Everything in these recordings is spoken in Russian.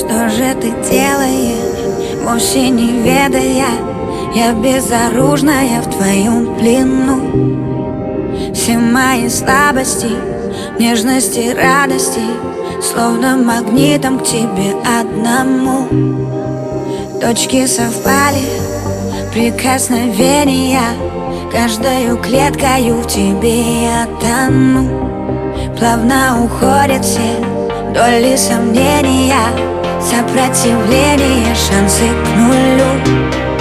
Что же ты делаешь, вовсе не ведая? Я безоружная в твоем плену. Все мои слабости, нежности, радости словно магнитом к тебе одному. Точки совпали, прикосновения, каждою клеткою в тебе я тону. Плавно уходят все доли сомнения, сопротивление, шансы к нулю.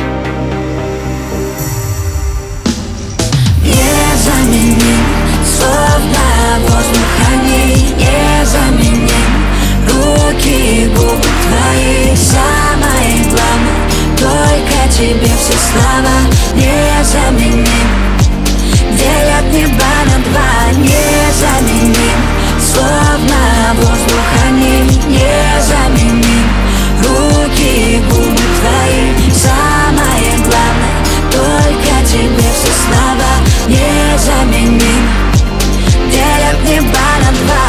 Незаменим, словно воздух они, незаменим. Руки и губы твои, самое главное, только тебе все слова. Незаменим, делят небо на два. Незаменим, словно воздух они, незаменим. Руки и губы твои, самое главное, только тебе все слова. Незаменим, делят небо на два.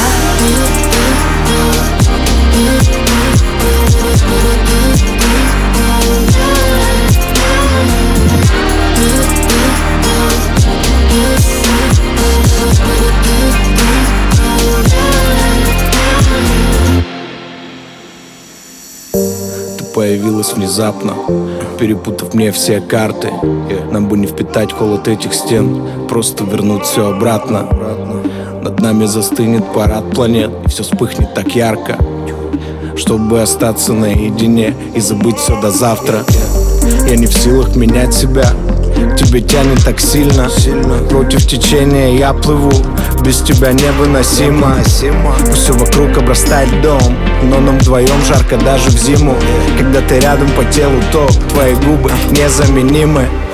Ты появилась внезапно, перепутав мне все карты. Нам бы не впитать холод этих стен, просто вернуть все обратно. Над нами застынет парад планет, и все вспыхнет так ярко, чтобы остаться наедине и забыть все до завтра. Я не в силах менять себя, к тебе тянет так сильно. Против течения я плыву, без тебя невыносимо. Пусть все вокруг обрастает льдом, но нам вдвоем жарко даже в зиму. Когда ты рядом по телу, то твои губы незаменимы.